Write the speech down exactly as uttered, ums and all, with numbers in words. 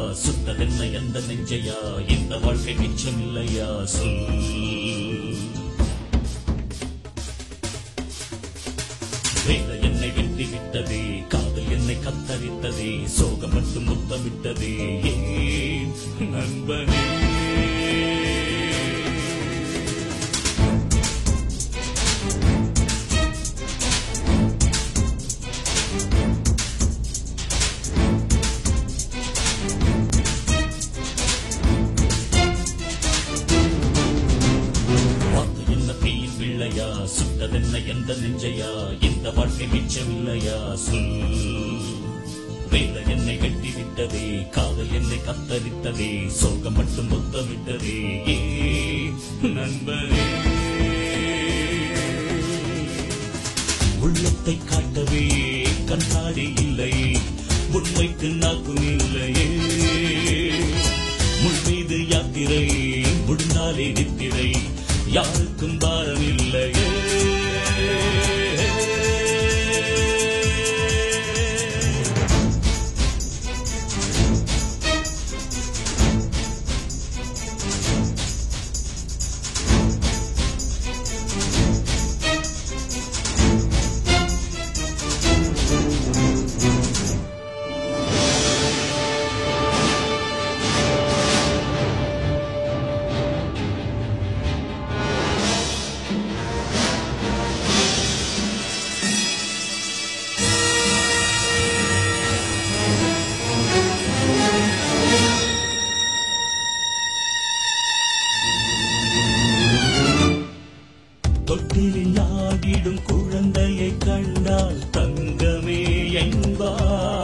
சுத்ததென்ன எந்த நெஞ்சையா இந்த வாழ்க்கை மிச்சம் இல்லையா சொல். வேத என்னை வெட்டி விட்டதே, காதல் என்னை கத்தரித்ததே, சோகம் மட்டும் முத்தமிட்டதே ஏன் நண்பனே. சுட்டதென்ன எந்த நெஞ்சையா இந்த வாழ்க்கை மிச்சம் இல்லையா சொல். வேத என்னை வெட்டி விட்டதே, காதல் என்னை கத்தரித்ததே, சோகம் மட்டும் முத்தமிட்டதே ஏன் நண்பனே. உள்ளத்தை காட்டவே கண்ணாடி இல்லை, உண்மைக்கு நாக்கும் இல்லையே. முள் மீது யாத்திரை முடிந்தாலே நித்திரை, யாருக்கும் பாரம் இல்லையே. தொட்டிலில் ஆடிடும் குழந்தையை கண்டால் தங்கமே என்பார்.